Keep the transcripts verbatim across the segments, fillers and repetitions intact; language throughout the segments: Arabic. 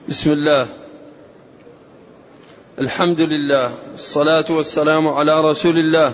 بسم الله، الحمد لله، الصلاة والسلام على رسول الله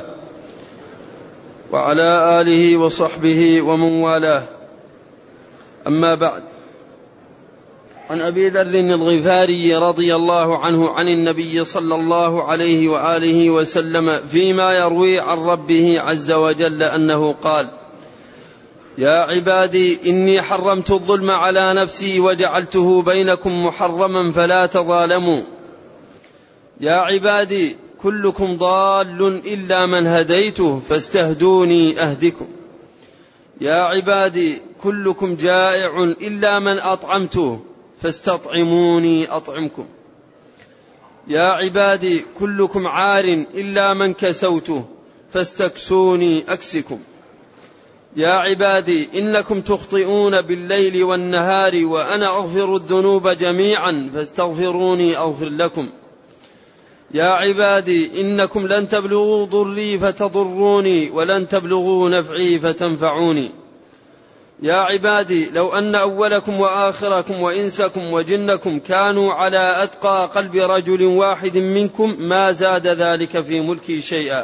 وعلى آله وصحبه ومن والاه، أما بعد. عن أبي ذر الغفاري رضي الله عنه عن النبي صلى الله عليه وآله وسلم فيما يروي عن ربه عز وجل أنه قال: يا عبادي إني حرمت الظلم على نفسي وجعلته بينكم محرما فلا تظالموا. يا عبادي كلكم ضال إلا من هديته فاستهدوني أهدكم. يا عبادي كلكم جائع إلا من أطعمته فاستطعموني أطعمكم. يا عبادي كلكم عار إلا من كسوته فاستكسوني أكسكم. يا عبادي إنكم تخطئون بالليل والنهار وأنا أغفر الذنوب جميعا فاستغفروني أغفر لكم. يا عبادي إنكم لن تبلغوا ضري فتضروني ولن تبلغوا نفعي فتنفعوني. يا عبادي لو أن أولكم وآخركم وإنسكم وجنكم كانوا على أتقى قلب رجل واحد منكم ما زاد ذلك في ملكي شيئا.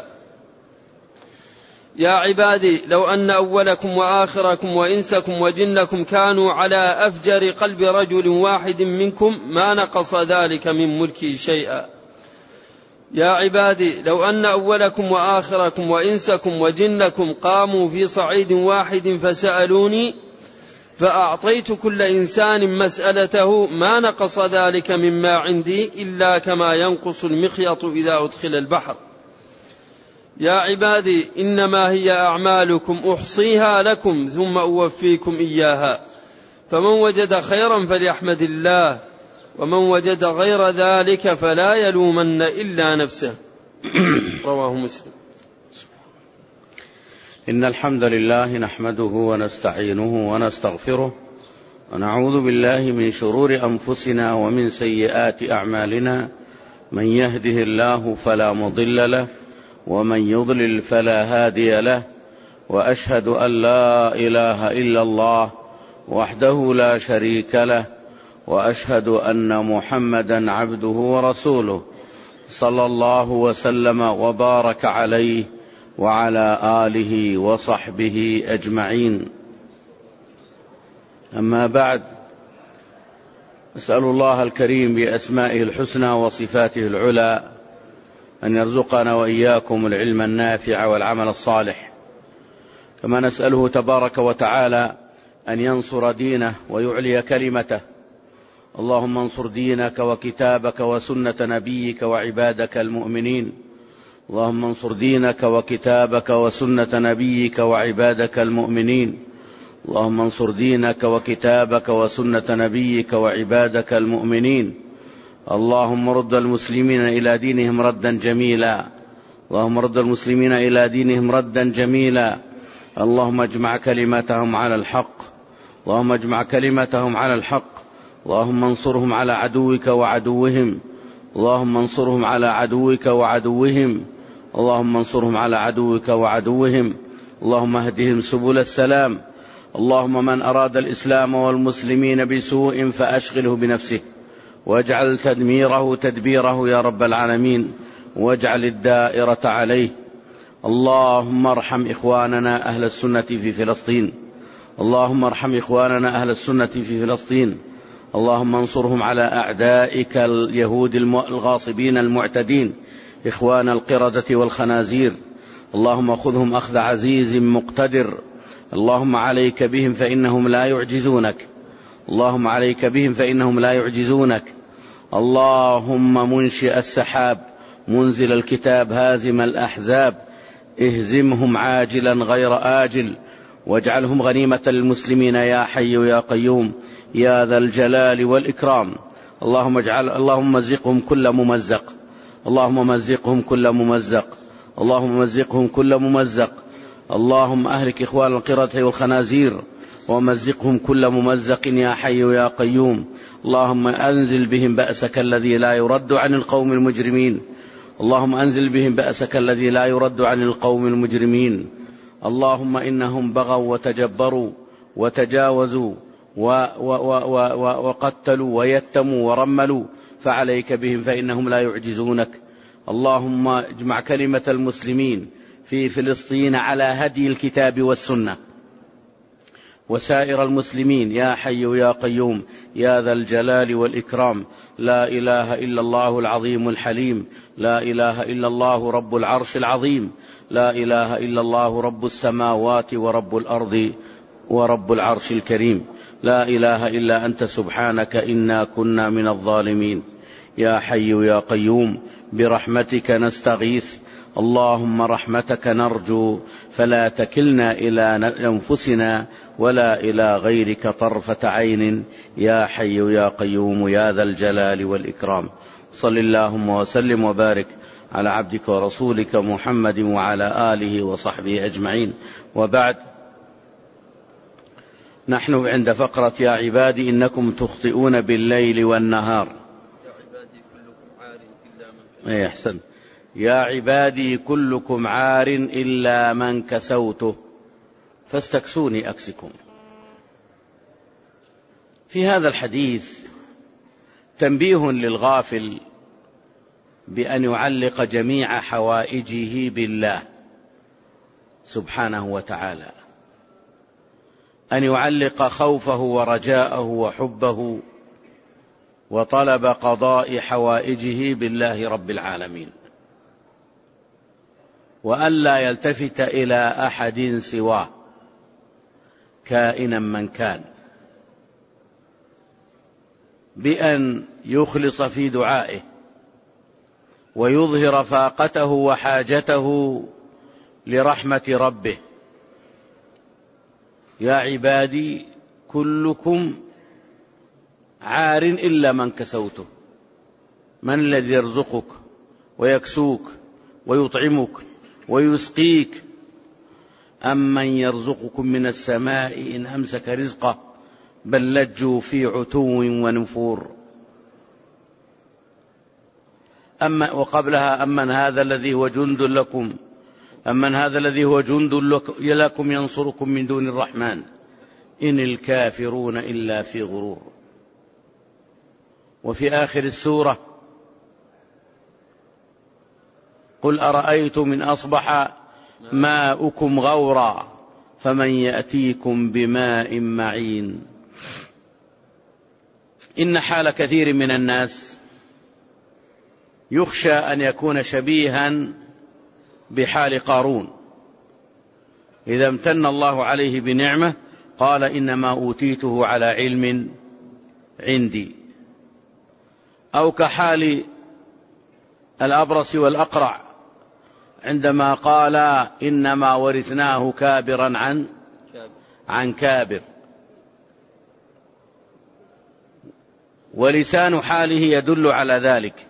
يا عبادي لو أن أولكم وآخركم وإنسكم وجنكم كانوا على أفجر قلب رجل واحد منكم ما نقص ذلك من ملكي شيئا. يا عبادي لو أن أولكم وآخركم وإنسكم وجنكم قاموا في صعيد واحد فسألوني فأعطيت كل إنسان مسألته ما نقص ذلك مما عندي إلا كما ينقص المخيط إذا أدخل البحر. يا عبادي إنما هي أعمالكم أحصيها لكم ثم أوفيكم إياها، فمن وجد خيرا فليحمد الله ومن وجد غير ذلك فلا يلومن إلا نفسه. رواه مسلم. إن الحمد لله نحمده ونستعينه ونستغفره ونعوذ بالله من شرور أنفسنا ومن سيئات أعمالنا، من يهده الله فلا مضل له ومن يضلل فلا هادي له، وأشهد أن لا إله إلا الله وحده لا شريك له، وأشهد أن محمدا عبده ورسوله صلى الله وسلم وبارك عليه وعلى آله وصحبه أجمعين. أما بعد، أسأل الله الكريم بأسمائه الحسنى وصفاته العلى أن يرزقنا وإياكم العلم النافع والعمل الصالح، كما نسأله تبارك وتعالى أن ينصر دينه ويعلي كلمته. اللهم انصر دينك وكتابك وسنة نبيك وعبادك المؤمنين. اللهم انصر دينك وكتابك وسنة نبيك وعبادك المؤمنين. اللهم انصر دينك وكتابك وسنة نبيك وعبادك المؤمنين. اللهم رد المسلمين إلى دينهم ردا جميلا. اللهم رد المسلمين إلى دينهم ردا جميلا. اللهم اجمع كلمتهم على الحق. اللهم اجمع كلمتهم على الحق. اللهم انصرهم على عدوك وعدوهم. اللهم انصرهم على عدوك وعدوهم. اللهم انصرهم على عدوك وعدوهم. اللهم اهدهم سبل السلام. اللهم من أراد الإسلام والمسلمين بسوء فأشغله بنفسه، واجعل تدميره تدبيره يا رب العالمين، واجعل الدائرة عليه. اللهم ارحم إخواننا أهل السنة في فلسطين. اللهم ارحم إخواننا أهل السنة في فلسطين. اللهم انصرهم على أعدائك اليهود الغاصبين المعتدين، إخوان القردة والخنازير. اللهم خذهم أخذ عزيز مقتدر. اللهم عليك بهم فإنهم لا يعجزونك. اللهم عليك بهم فإنهم لا يعجزونك. اللهم منشئ السحاب، منزل الكتاب، هازم الأحزاب، اهزمهم عاجلا غير آجل، واجعلهم غنيمة للمسلمين يا حي يا قيوم يا ذا الجلال والإكرام. اللهم اجعل اللهم مزقهم كل ممزق. اللهم مزقهم كل ممزق. اللهم مزقهم كل ممزق. اللهم أهلك إخوان القردة والخنازير ومزقهم كل ممزق يا حي يا قيوم. اللهم أنزل بهم بأسك الذي لا يرد عن القوم المجرمين. اللهم أنزل بهم بأسك الذي لا يرد عن القوم المجرمين. اللهم إنهم بغوا وتجبروا وتجاوزوا وقتلوا ويتموا ورملوا، فعليك بهم فإنهم لا يعجزونك. اللهم اجمع كلمة المسلمين في فلسطين على هدي الكتاب والسنة، وسائر المسلمين يا حي يا قيوم يا ذا الجلال والإكرام. لا إله إلا الله العظيم الحليم، لا إله إلا الله رب العرش العظيم، لا إله إلا الله رب السماوات ورب الأرض ورب العرش الكريم، لا إله إلا أنت سبحانك إنا كنا من الظالمين. يا حي يا قيوم برحمتك نستغيث، اللهم رحمتك نرجو، فلا تكلنا إلى أنفسنا ولا إلى غيرك طرفة عين، يا حي يا قيوم يا ذا الجلال والإكرام. صل اللهم وسلم وبارك على عبدك ورسولك محمد وعلى آله وصحبه أجمعين، وبعد. نحن عند فقرة يا عبادي إنكم تخطئون بالليل والنهار. يا عبادي كلكم عار إلا من أي أحسن. يا عبادي كلكم عار إلا من كسوته فاستكسوني أكسكم. في هذا الحديث تنبيه للغافل بأن يعلق جميع حوائجه بالله سبحانه وتعالى، أن يعلق خوفه ورجاءه وحبه وطلب قضاء حوائجه بالله رب العالمين، وألا يلتفت إلى أحد سواه كائنا من كان، بأن يخلص في دعائه ويظهر فاقته وحاجته لرحمة ربه. يا عبادي كلكم عار إلا من كسوته. من الذي يرزقك ويكسوك ويطعمك ويسقيك؟ أمن يرزقكم من السماء إن أمسك رزقه بل لجوا في عتو ونفور. أما وقبلها أمن هذا الذي هو جند لكم أمن هذا الذي هو جند لكم ينصركم من دون الرحمن إن الكافرون إلا في غرور. وفي آخر السورة قل أرأيتم إن أصبح ماؤكم غورا فمن يأتيكم بماء معين. إن حال كثير من الناس يخشى أن يكون شبيها بحال قارون إذا امتن الله عليه بنعمة قال إنما أوتيته على علم عندي، أو كحال الأبرص والأقرع عندما قال إنما ورثناه كابرا عن عن كابر. ولسان حاله يدل على ذلك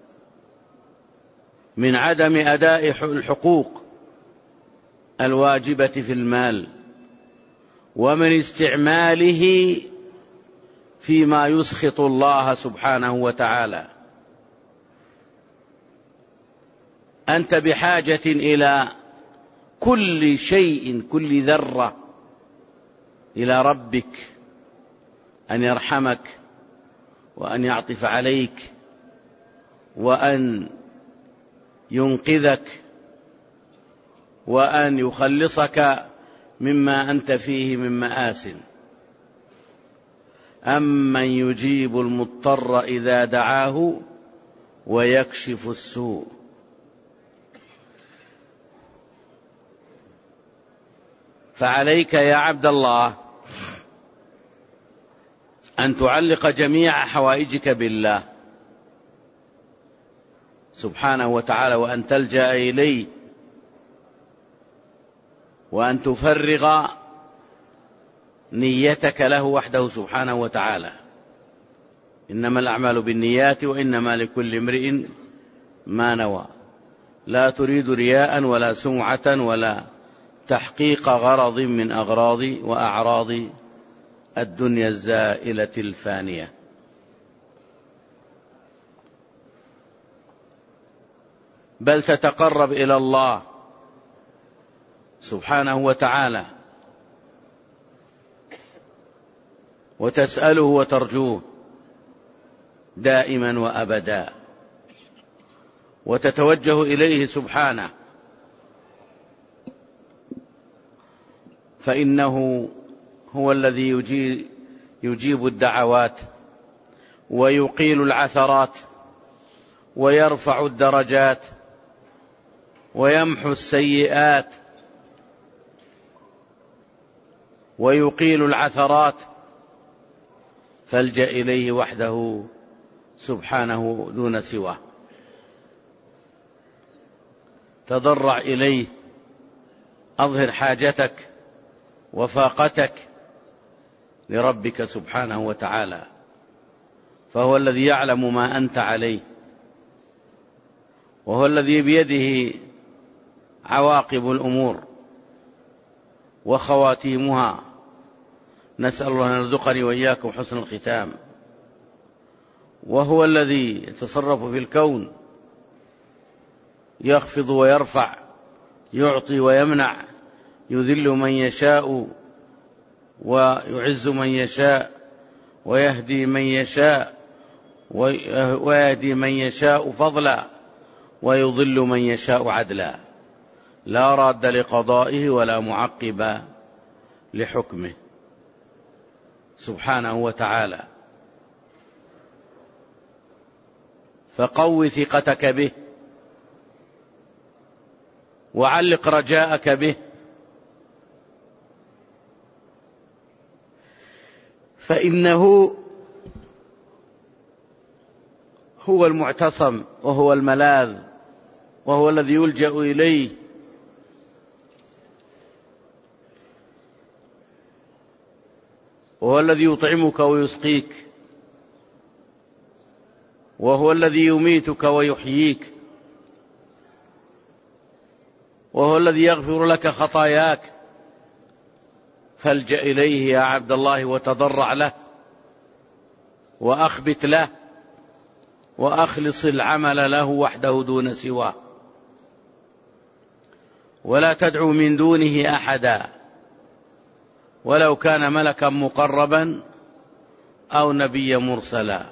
من عدم أداء الحقوق الواجبة في المال، ومن استعماله فيما يسخط الله سبحانه وتعالى. أنت بحاجة إلى كل شيء، كل ذرة، إلى ربك أن يرحمك وأن يعطف عليك وأن ينقذك وأن يخلصك مما أنت فيه من مآسٍ. أمن يجيب المضطر إذا دعاه ويكشف السوء. فعليك يا عبد الله أن تعلق جميع حوائجك بالله سبحانه وتعالى، وأن تلجأ إليه، وأن تفرغ نيتك له وحده سبحانه وتعالى. إنما الأعمال بالنيات وإنما لكل امرئ ما نوى. لا تريد رياء ولا سمعة ولا تحقيق غرض من أغراض وأعراض الدنيا الزائلة الفانية. بل تتقرب إلى الله سبحانه وتعالى وتسأله وترجوه دائما وأبدا، وتتوجه إليه سبحانه، فإنه هو الذي يجيب, يجيب الدعوات ويقيل العثرات ويرفع الدرجات ويمحو السيئات ويقيل العثرات، فالجأ إليه وحده سبحانه دون سواه. تضرع إليه، أظهر حاجتك وفاقتك لربك سبحانه وتعالى، فهو الذي يعلم ما أنت عليه، وهو الذي بيده عواقب الأمور وخواتيمها. نسأل الله أن يرزقني وإياكم حسن الختام. وهو الذي يتصرف في الكون، يخفض ويرفع، يعطي ويمنع، يذل من يشاء ويعز من يشاء، ويهدي من يشاء ويهدي من يشاء فضلا، ويضل من يشاء عدلا، لا راد لقضائه ولا معقب لحكمه سبحانه وتعالى. فقو ثقتك به، وعلق رجاءك به، فإنه هو المعتصم، وهو الملاذ، وهو الذي يلجأ إليه، وهو الذي يطعمك ويسقيك، وهو الذي يميتك ويحييك، وهو الذي يغفر لك خطاياك. فالجأ إليه يا عبد الله، وتضرع له، وأخبت له، وأخلص العمل له وحده دون سواه، ولا تدعو من دونه أحدا، ولو كان ملكا مقربا أو نبيا مرسلا.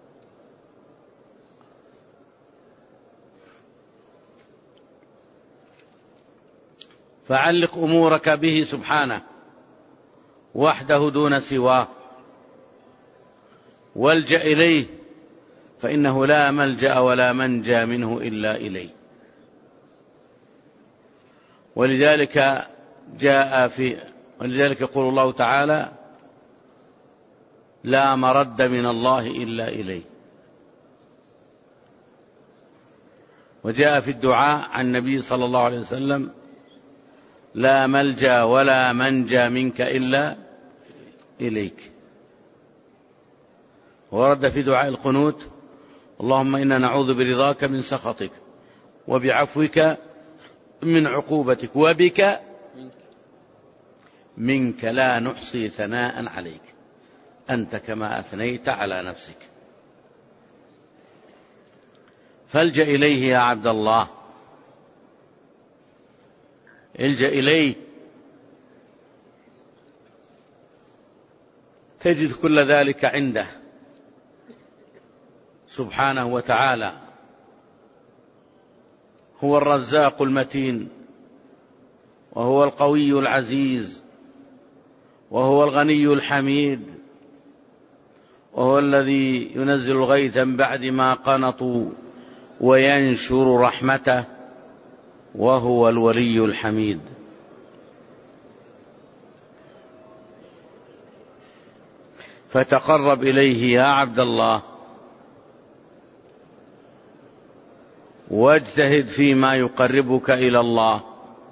فعلق أمورك به سبحانه وحده دون سواه، والجأ إليه، فإنه لا ملجأ ولا منجى منه إلا إليه. ولذلك جاء في ولذلك يقول الله تعالى: لا مرد من الله إلا إليه. وجاء في الدعاء عن النبي صلى الله عليه وسلم: لا ملجأ ولا منجى منك إلا إليك. ورد في دعاء القنوت: اللهم إنا نعوذ برضاك من سخطك، وبعفوك من عقوبتك، وبك منك لا نحصي ثناء عليك، أنت كما أثنيت على نفسك. فالجأ إليه يا عبد الله، الجأ إليه، تجد كل ذلك عنده سبحانه وتعالى. هو الرزاق المتين، وهو القوي العزيز، وهو الغني الحميد، وهو الذي ينزل الغيث من بعد ما قنطوا وينشر رحمته، وهو الولي الحميد. فتقرب إليه يا عبد الله، واجتهد فيما يقربك إلى الله،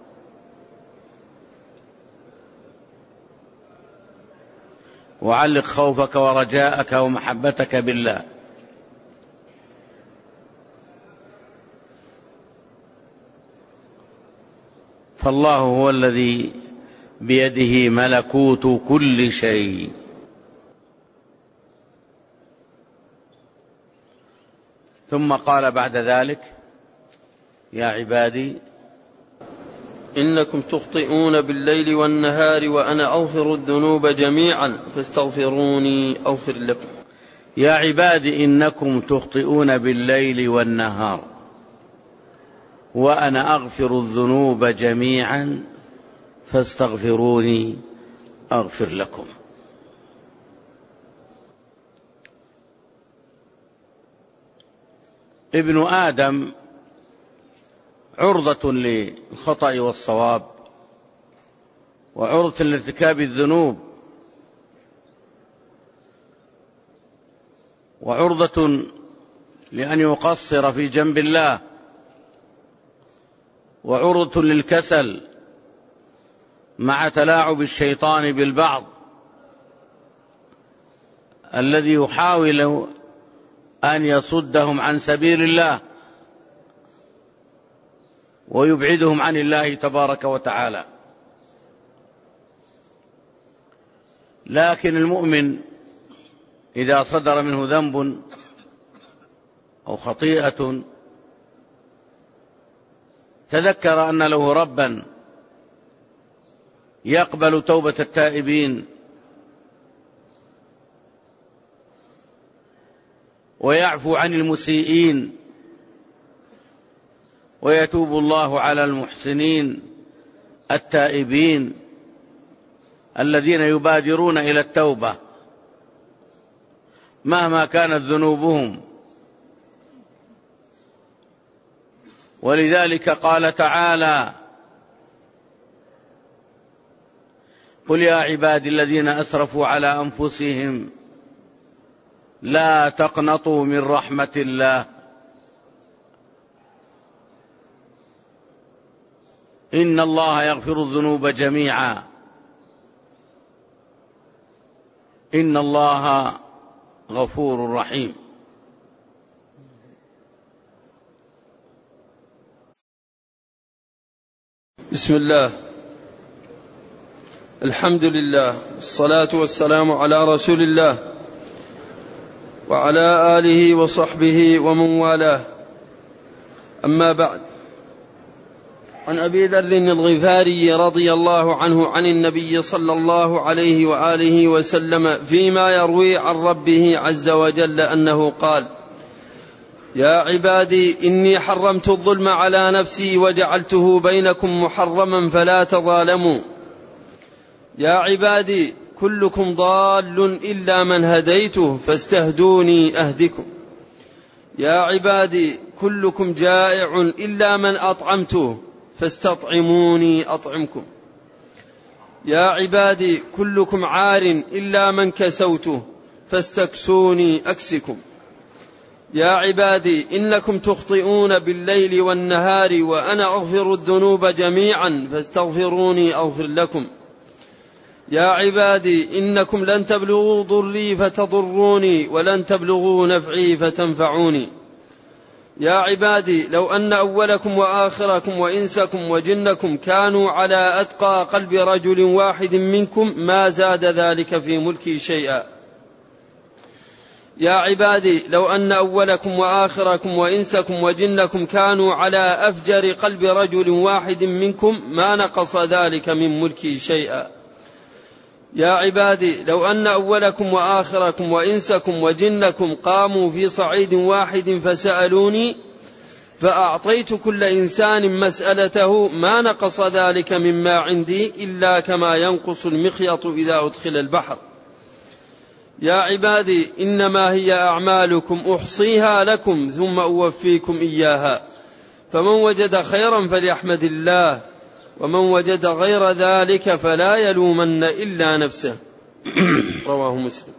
وعلق خوفك ورجاءك ومحبتك بالله. فالله هو الذي بيده ملكوت كل شيء. ثم قال بعد ذلك: يا عبادي إنكم تخطئون بالليل والنهار وأنا أغفر الذنوب جميعا فاستغفروني أغفر لكم. يا عباد إنكم تخطئون بالليل والنهار وأنا أغفر الذنوب جميعا فاستغفروني أغفر لكم. ابن آدم عرضة للخطأ والصواب وعرضة لارتكاب الذنوب وعرضة لأن يقصر في جنب الله وعرضة للكسل مع تلاعب الشيطان بالبعض الذي يحاول أن يصدهم عن سبيل الله ويبعدهم عن الله تبارك وتعالى. لكن المؤمن إذا صدر منه ذنب أو خطيئة تذكر أن له ربا يقبل توبة التائبين ويعفو عن المسيئين ويتوب الله على المحسنين التائبين الذين يبادرون إلى التوبة مهما كانت ذنوبهم. ولذلك قال تعالى: قل يا عبادي الذين أسرفوا على أنفسهم لا تقنطوا من رحمة الله إن الله يغفر الذنوب جميعا إن الله غفور رحيم. بسم الله، الحمد لله، الصلاة والسلام على رسول الله وعلى آله وصحبه ومن والاه، أما بعد. عن أبي ذر الغفاري رضي الله عنه عن النبي صلى الله عليه وآله وسلم فيما يروي عن ربه عز وجل أنه قال: يا عبادي إني حرمت الظلم على نفسي وجعلته بينكم محرما فلا تظالموا. يا عبادي كلكم ضال إلا من هديته فاستهدوني أهدكم. يا عبادي كلكم جائع إلا من أطعمته فاستطعموني أطعمكم. يا عبادي كلكم عار إلا من كسوته فاستكسوني أكسكم. يا عبادي إنكم تخطئون بالليل والنهار وأنا أغفر الذنوب جميعا فاستغفروني أغفر لكم. يا عبادي إنكم لن تبلغوا ضري فتضروني ولن تبلغوا نفعي فتنفعوني. يا عبادي لو أن أولكم وآخركم وإنسكم وجنكم كانوا على أتقى قلب رجل واحد منكم ما زاد ذلك في ملكي شيئا. يا عبادي لو أن أولكم وآخركم وإنسكم وجنكم كانوا على أفجر قلب رجل واحد منكم ما نقص ذلك من ملكي شيئا. يا عبادي لو أن أولكم وآخركم وإنسكم وجنكم قاموا في صعيد واحد فسألوني فأعطيت كل إنسان مسألته ما نقص ذلك مما عندي إلا كما ينقص المخيط إذا أدخل البحر. يا عبادي إنما هي أعمالكم أحصيها لكم ثم أوفيكم إياها، فمن وجد خيرا فليحمد الله ومن وجد غير ذلك فلا يلومن إلا نفسه. رواه مسلم.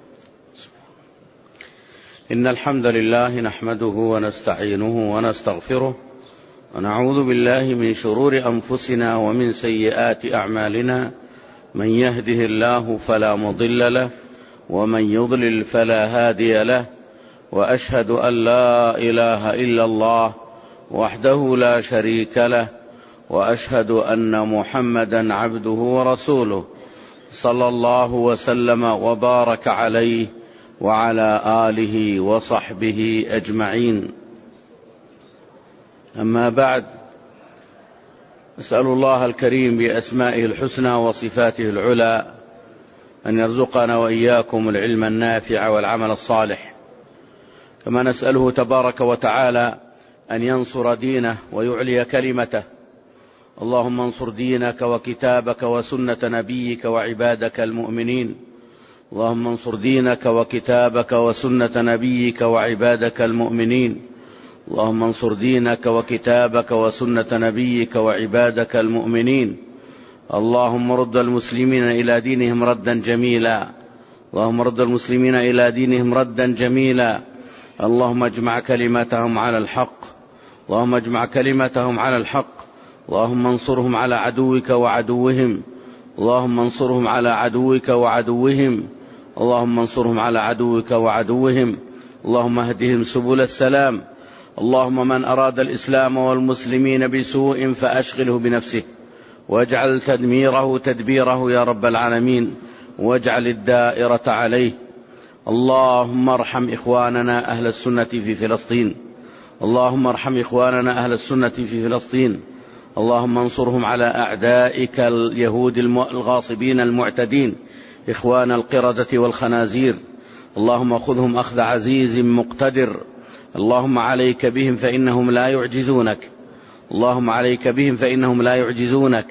إن الحمد لله نحمده ونستعينه ونستغفره ونعوذ بالله من شرور أنفسنا ومن سيئات أعمالنا، من يهده الله فلا مضل له ومن يضلل فلا هادي له، وأشهد أن لا إله إلا الله وحده لا شريك له، وأشهد أن محمدا عبده ورسوله صلى الله وسلم وبارك عليه وعلى آله وصحبه أجمعين. أما بعد، نسأل الله الكريم بأسمائه الحسنى وصفاته العلى أن يرزقنا وإياكم العلم النافع والعمل الصالح، كما نسأله تبارك وتعالى أن ينصر دينه ويعلي كلمته. اللهم انصر دينك وكتابك وسنة نبيك وعبادك المؤمنين. اللهم انصر دينك وكتابك وسنة نبيك وعبادك المؤمنين. اللهم انصر دينك وكتابك وسنة نبيك وعبادك المؤمنين. اللهم رد المسلمين إلى دينهم ردا جميلا. اللهم رد المسلمين إلى دينهم ردا جميلا. اللهم اجمع كلمتهم على الحق. اللهم اجمع كلمتهم على الحق. اللهم انصرهم على عدوك وعدوهم. اللهم انصرهم على عدوك وعدوهم. اللهم انصرهم على عدوك وعدوهم. اللهم اهدهم سبل السلام. اللهم من أراد الإسلام والمسلمين بسوء فأشغله بنفسه، واجعل تدميره تدبيره يا رب العالمين، واجعل الدائرة عليه. اللهم ارحم إخواننا أهل السنة في فلسطين. اللهم ارحم إخواننا أهل السنة في فلسطين. اللهم انصرهم على أعدائك اليهود الغاصبين المعتدين، إخوان القردة والخنازير. اللهم خذهم أخذ عزيز مقتدر. اللهم عليك بهم فإنهم لا يعجزونك. اللهم عليك بهم فإنهم لا يعجزونك.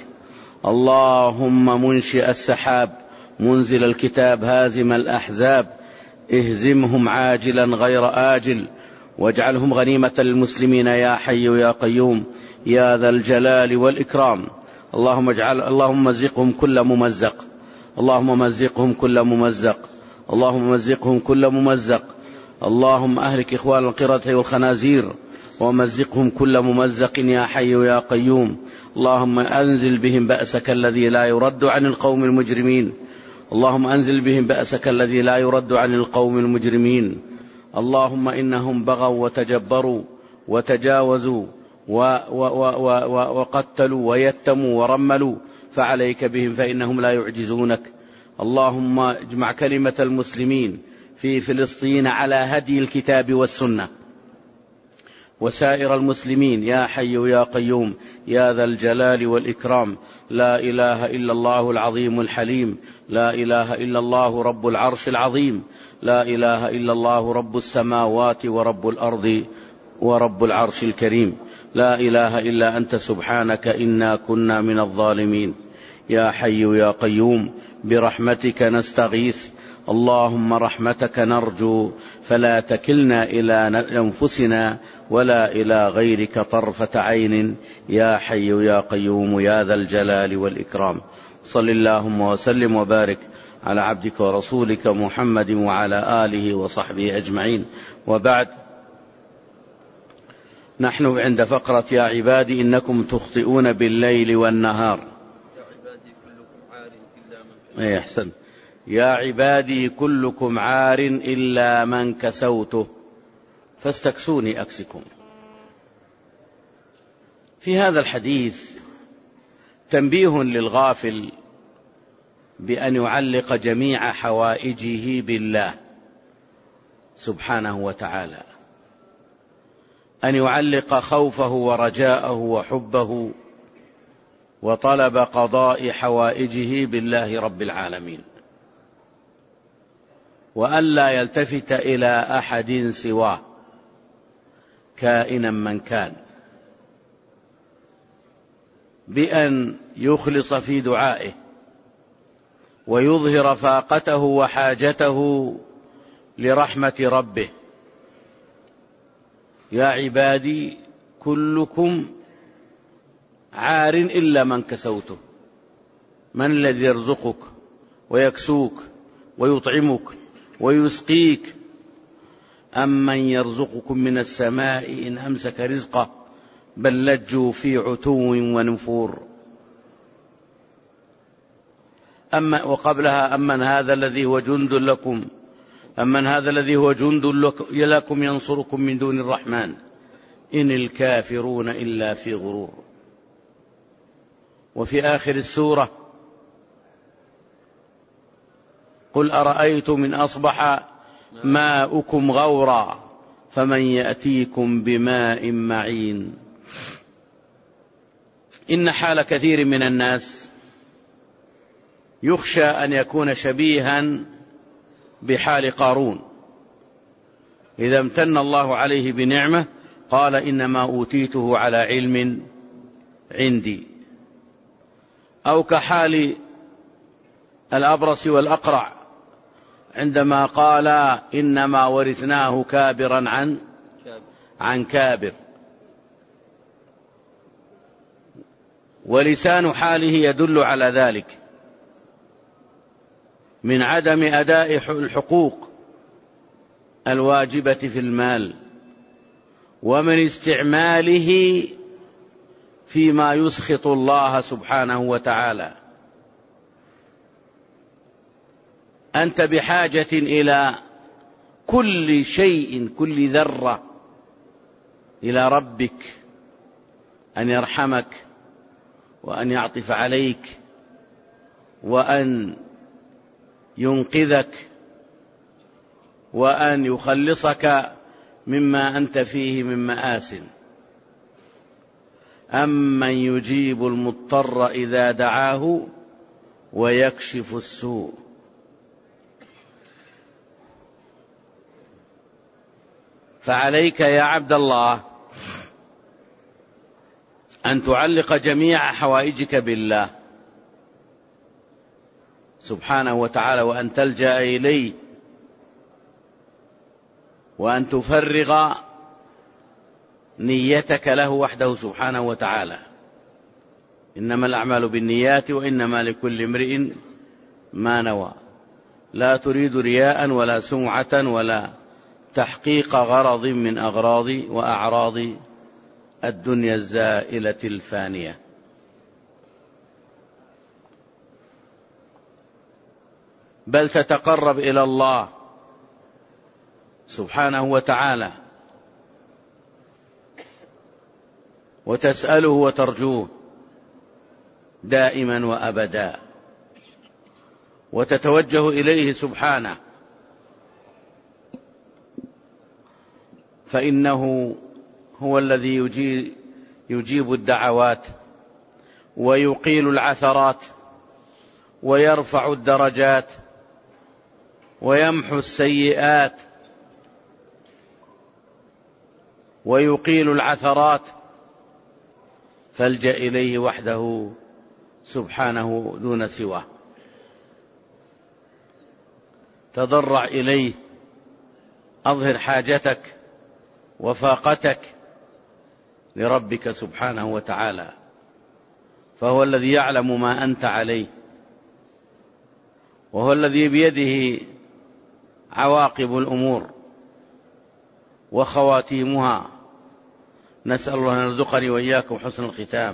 اللهم منشئ السحاب، منزل الكتاب، هازم الأحزاب، اهزمهم عاجلا غير آجل، واجعلهم غنيمة للمسلمين يا حي يا قيوم يا ذا الجلال والإكرام. اللهم اجعل اللهم مزقهم كل ممزق. اللهم مزقهم كل ممزق. اللهم مزقهم كل ممزق. اللهم أهلك إخوان القردة والخنازير ومزقهم كل ممزق يا حي يا قيوم. اللهم أنزل بهم بأسك الذي لا يرد عن القوم المجرمين. اللهم أنزل بهم بأسك الذي لا يرد عن القوم المجرمين. اللهم إنهم بغوا وتجبروا وتجاوزوا وقتلوا ويتموا ورملوا، فعليك بهم فإنهم لا يعجزونك. اللهم اجمع كلمة المسلمين في فلسطين على هدي الكتاب والسنة، وسائر المسلمين يا حي يا قيوم يا ذا الجلال والإكرام. لا إله إلا الله العظيم الحليم. لا إله إلا الله رب العرش العظيم. لا إله إلا الله رب السماوات ورب الأرض ورب العرش الكريم. لا إله إلا أنت سبحانك إنا كنا من الظالمين. يا حي يا قيوم برحمتك نستغيث. اللهم رحمتك نرجو، فلا تكلنا إلى أنفسنا ولا إلى غيرك طرفة عين. يا حي يا قيوم يا ذا الجلال والإكرام. صل اللهم وسلم وبارك على عبدك ورسولك محمد وعلى آله وصحبه أجمعين، وبعد. نحن عند فقرة يا عبادي إنكم تخطئون بالليل والنهار. يا عبادي كلكم عار إلا من أي أحسن. يا عبادي كلكم عار إلا من كسوته فاستكسوني أكسكم. في هذا الحديث تنبيه للغافل بأن يعلق جميع حوائجه بالله سبحانه وتعالى، أن يعلق خوفه ورجاءه وحبه وطلب قضاء حوائجه بالله رب العالمين، وألا يلتفت إلى أحد سواه كائنا من كان، بأن يخلص في دعائه ويظهر فاقته وحاجته لرحمة ربه. يا عبادي كلكم عار إلا من كسوته. من الذي يرزقك ويكسوك ويطعمك ويسقيك؟ أمن يرزقكم من السماء إن أمسك رزقه بل لجوا في عتو ونفور. أما وقبلها أمن هذا الذي هو جند لكم أمن هذا الذي هو جند لكم ينصركم من دون الرحمن إن الكافرون إلا في غرور. وفي آخر السورة قل أرأيتم إن أصبح ماؤكم غورا فمن يأتيكم بماء معين. إن حال كثير من الناس يخشى أن يكون شبيها بحال قارون إذا امتن الله عليه بنعمة قال إنما أوتيته على علم عندي، أو كحال الأبرص والأقرع عندما قال إنما ورثناه كابرا عن عن كابر. ولسان حاله يدل على ذلك من عدم أداء الحقوق الواجبة في المال، ومن استعماله فيما يسخط الله سبحانه وتعالى. أنت بحاجة إلى كل شيء، كل ذرة، إلى ربك أن يرحمك وأن يعطف عليك وأن ينقذك وأن يخلصك مما أنت فيه من مآسٍ. أمن يجيب المضطر إذا دعاه ويكشف السوء. فعليك يا عبد الله أن تعلق جميع حوائجك بالله سبحانه وتعالى، وأن تلجأ إليه، وأن تفرغ نيتك له وحده سبحانه وتعالى. إنما الأعمال بالنيات وإنما لكل امرئ ما نوى. لا تريد رياء ولا سمعة ولا تحقيق غرض من أغراض وأعراض الدنيا الزائلة الفانية. بل تتقرب إلى الله سبحانه وتعالى وتسأله وترجوه دائما وأبدا، وتتوجه إليه سبحانه، فإنه هو الذي يجيب, يجيب الدعوات ويقيل العثرات ويرفع الدرجات ويمحو السيئات ويقيل العثرات. فالجأ إليه وحده سبحانه دون سواه. تضرع إليه، أظهر حاجتك وفاقتك لربك سبحانه وتعالى، فهو الذي يعلم ما أنت عليه، وهو الذي بيده عواقب الأمور وخواتيمها. نسأل الله أن يرزقني وإياكم حسن الختام.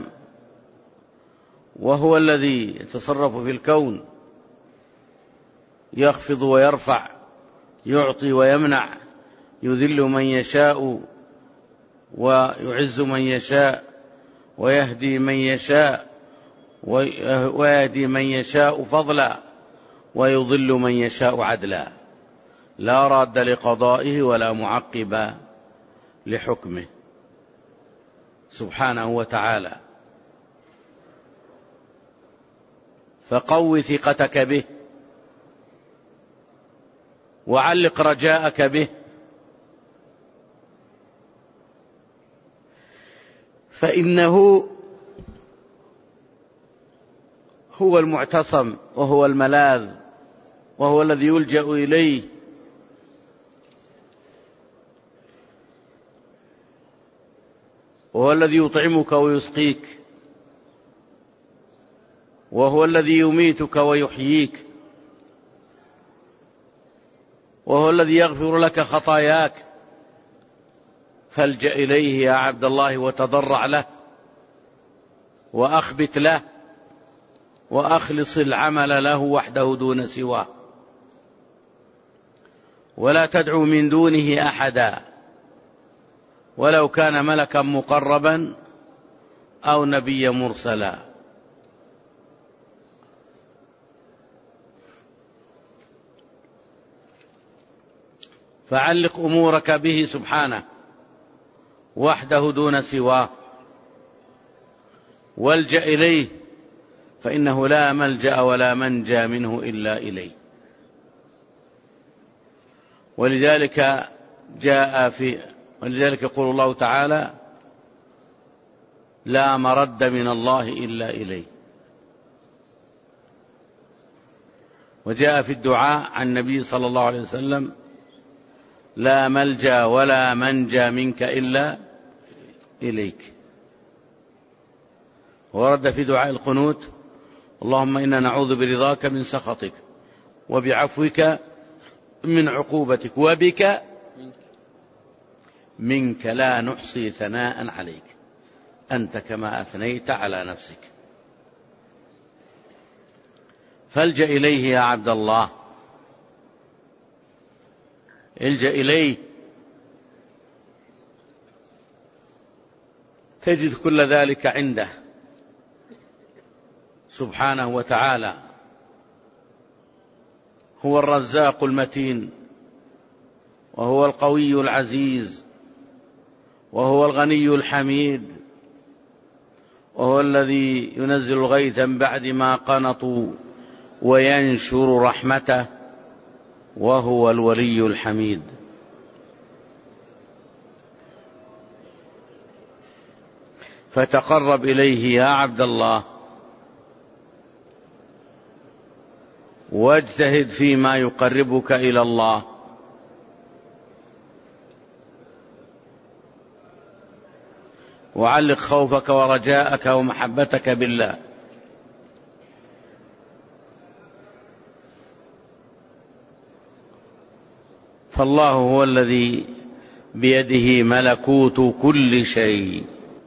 وهو الذي يتصرف في الكون، يخفض ويرفع، يعطي ويمنع، يذل من يشاء ويعز من يشاء، ويهدي من يشاء ويهدي من يشاء فضلا، ويضل من يشاء عدلا. لا راد لقضائه ولا معقب لحكمه سبحانه وتعالى. فقو ثقتك به، وعلق رجاءك به، فإنه هو المعتصم وهو الملاذ وهو الذي يلجأ إليه. وهو الذي يطعمك ويسقيك، وهو الذي يميتك ويحييك، وهو الذي يغفر لك خطاياك. فالجأ إليه يا عبد الله وتضرع له وأخبت له وأخلص العمل له وحده دون سواه، ولا تدعو من دونه أحدا ولو كان ملكا مقربا أو نبيا مرسلا. فعلق أمورك به سبحانه وحده دون سواه. والجأ إليه فإنه لا ملجأ ولا منجى منه إلا إليه. ولذلك جاء في ولذلك يقول الله تعالى: لا مرد من الله إلا إليه. وجاء في الدعاء عن النبي صلى الله عليه وسلم: لا ملجأ ولا منجى منك إلا إليك. ورد في دعاء القنوت: اللهم إنا نعوذ برضاك من سخطك وبعفوك من عقوبتك وبك منك لا نحصي ثناء عليك أنت كما أثنيت على نفسك. فالجأ إليه يا عبد الله، الجأ إليه تجد كل ذلك عنده سبحانه وتعالى. هو الرزاق المتين، وهو القوي العزيز، وهو الغني الحميد، وهو الذي ينزل الغيث من بعد ما قنطوا وينشر رحمته، وهو الولي الحميد. فتقرب إليه يا عبد الله، واجتهد فيما يقربك إلى الله، وعلق خوفك ورجاءك ومحبتك بالله. فالله هو الذي بيده ملكوت كل شيء.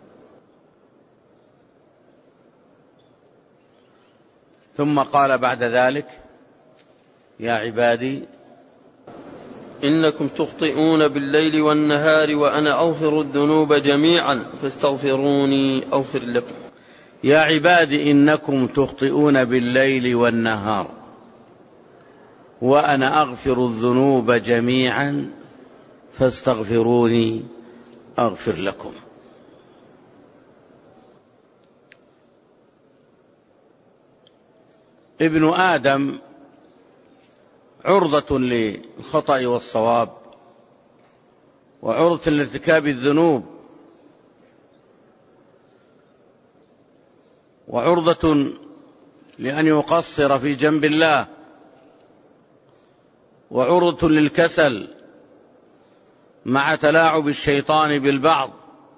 ثم قال بعد ذلك: يا عبادي إنكم تخطئون بالليل والنهار وأنا أغفر الذنوب جميعا فاستغفروني أغفر لكم. يا عبادي إنكم تخطئون بالليل والنهار وأنا أغفر الذنوب جميعا فاستغفروني أغفر لكم. ابن آدم عرضة للخطأ والصواب، وعرضة لارتكاب الذنوب، وعرضة لأن يقصر في جنب الله، وعرضة للكسل مع تلاعب الشيطان بالبعض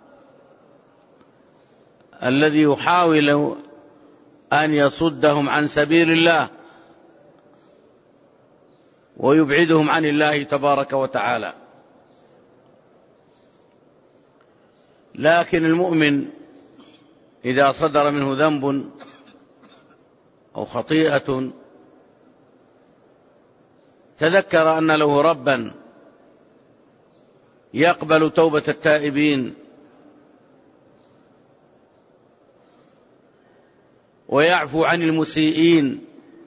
الذي يحاول أن يصدهم عن سبيل الله ويبعدهم عن الله تبارك وتعالى. لكن المؤمن إذا صدر منه ذنب أو خطيئة تذكر أن له ربا يقبل توبة التائبين ويعفو عن المسيئين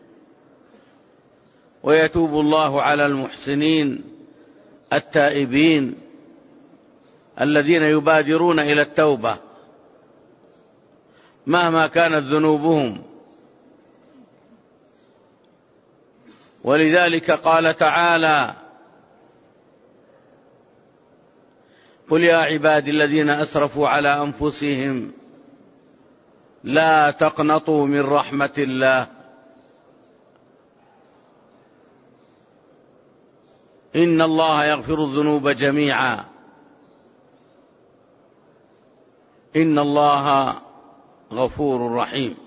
ويتوب الله على المحسنين التائبين الذين يبادرون إلى التوبة مهما كانت ذنوبهم. ولذلك قال تعالى: قل يا عبادي الذين أسرفوا على أنفسهم لا تقنطوا من رحمة الله إن الله يغفر الذنوب جميعا إن الله غفور رحيم.